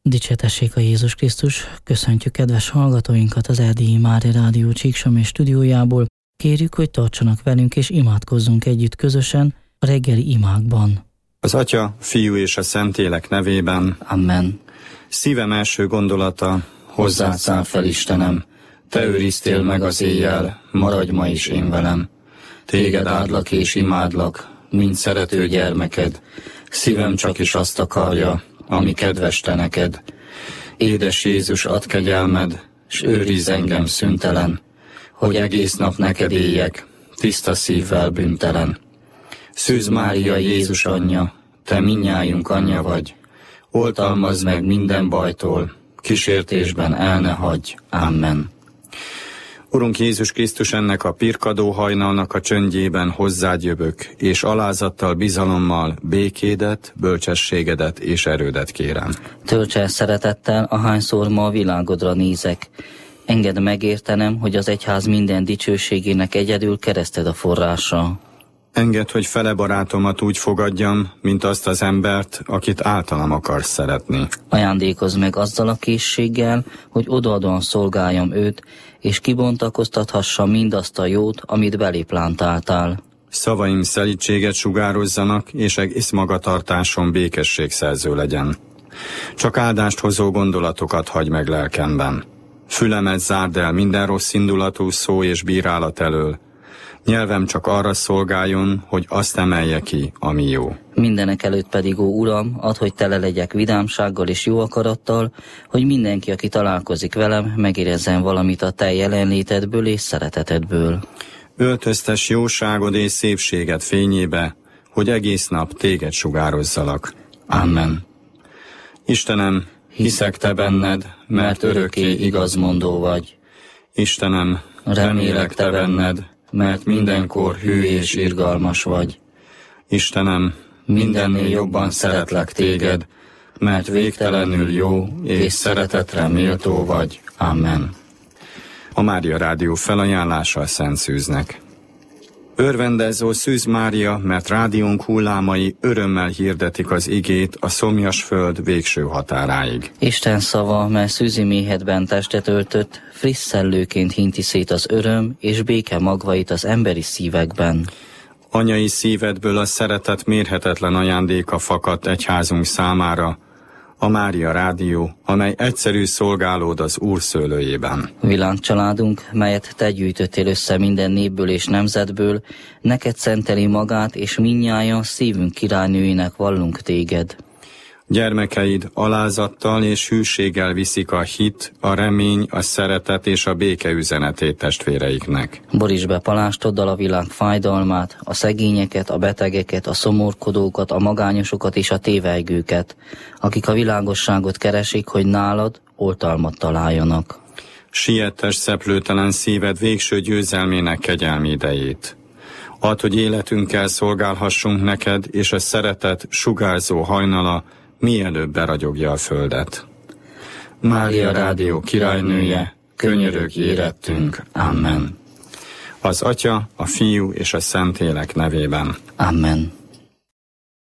Dicsértessék a Jézus Krisztus! Köszöntjük kedves hallgatóinkat az Erdélyi Mária Rádió Csíksomly stúdiójából. Kérjük, hogy tartsanak velünk és imádkozzunk együtt közösen a reggeli imákban. Az Atya, Fiú és a Szentlélek nevében. Amen. Szívem első gondolata, hozzád száll fel Istenem, te őriztél meg az éjjel, maradj ma is én velem. Téged áldlak és imádlak, mint szerető gyermeked, szívem csak is azt akarja, ami kedves te neked. Édes Jézus, add kegyelmed, s őrizz engem szüntelen, hogy egész nap neked éljek, tiszta szívvel bűntelen. Szűz Mária, Jézus anyja, te mindnyájunk anyja vagy, oltalmazd meg minden bajtól, kísértésben el ne hagyj. Amen. Urunk Jézus Krisztus, ennek a pirkadó hajnalnak a csöndjében hozzád jövök, és alázattal, bizalommal békédet, bölcsességedet és erődet kérem. Tölts el szeretettel, ahányszor ma a világodra nézek. Engedd megértenem, hogy az egyház minden dicsőségének egyedül kereszted a forrása. Engedd, hogy fele barátomat úgy fogadjam, mint azt az embert, akit általam akarsz szeretni. Ajándékozz meg azzal a készséggel, hogy odaadóan szolgáljam őt, és kibontakoztathassam mindazt a jót, amit beléplántáltál. Szavaim szelídséget sugározzanak, és egész magatartásom békességszerző legyen. Csak áldást hozó gondolatokat hagy meg lelkemben. Fülemet zárd el minden rossz indulatú szó és bírálat elől. Nyelvem csak arra szolgáljon, hogy azt emelje ki, ami jó. Mindenek előtt pedig, ó Uram, add, hogy tele legyek vidámsággal és jó akarattal, hogy mindenki, aki találkozik velem, megérezzen valamit a te jelenlétedből és szeretetedből. Öltöztes jóságod és szépséged fényébe, hogy egész nap téged sugározzalak. Amen. Istenem, hiszek te benned, mert örökké igazmondó vagy. Istenem, remélek te benned, mert mindenkor hű és irgalmas vagy. Istenem, mindennél jobban szeretlek téged, mert végtelenül jó és szeretetre méltó vagy. Amen. A Mária Rádió felajánlása a Szent Szűznek. Örvendezz, ó Szűz Mária, mert rádiónk hullámai örömmel hirdetik az igét a szomjas föld végső határáig. Isten szava, mely szűzi méhedben testet öltött, friss szellőként hinti szét az öröm és béke magvait az emberi szívekben. Anyai szívedből a szeretet mérhetetlen ajándéka fakadt egyházunk számára, a Mária Rádió, amely egyszerű szolgálód az Úr szőlőjében. Világcsaládunk, melyet te gyűjtöttél össze minden népből és nemzetből, neked szenteli magát, és mindnyájan szívünk királynőinek vallunk téged. Gyermekeid alázattal és hűséggel viszik a hit, a remény, a szeretet és a béke üzenetét testvéreiknek. Borítsd be palánstoddal a világ fájdalmát, a szegényeket, a betegeket, a szomorkodókat, a magányosokat és a tévelygőket, akik a világosságot keresik, hogy nálad oltalmat találjanak. Siettes szeplőtelen szíved végső győzelmének kegyelmi idejét. Add, hogy életünkkel szolgálhassunk neked, és a szeretet sugárzó hajnala mielőbb beragyogja a földet. Mária Rádió királynője, könyörögj érettünk. Amen. Az Atya, a Fiú és a Szentlélek nevében. Amen.